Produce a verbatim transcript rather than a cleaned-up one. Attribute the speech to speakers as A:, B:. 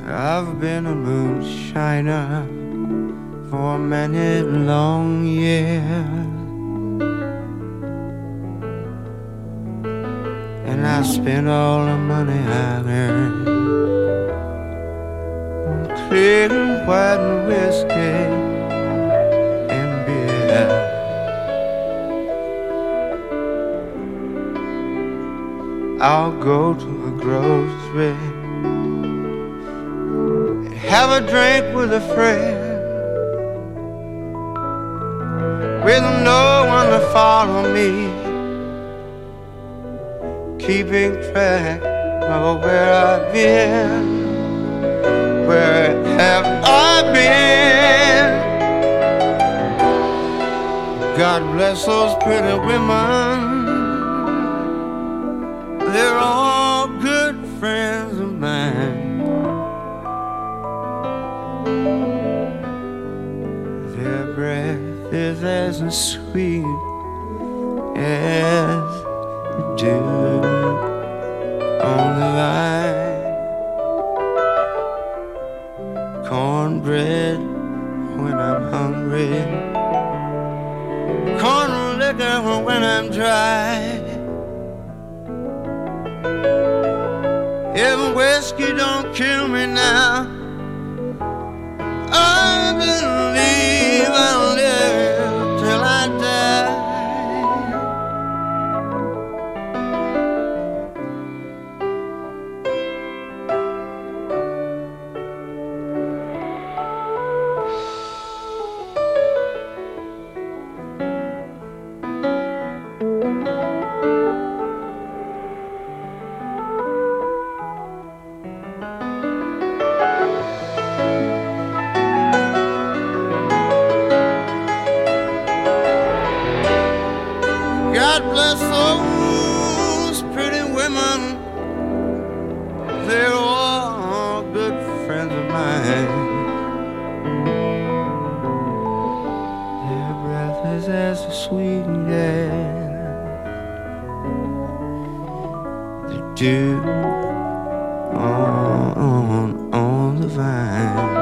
A: I've been a moonshiner for many long years, and I spent all the money I earned on clear and white whiskey and beer. I'll go to the grocery, have a drink with a friend, with no one to follow me, keeping track of where I've been. Where have I been? God bless those pretty women, they're all good friends of mine. Their breath is as sweet as dew on the vine. Cornbread when I'm hungry, corn liquor when I'm dry. If whiskey don't kill me now, I believe I'll live till I die. God bless those pretty women, they're all good friends of mine. Their breath is as sweet as the dew on, on, on the vine.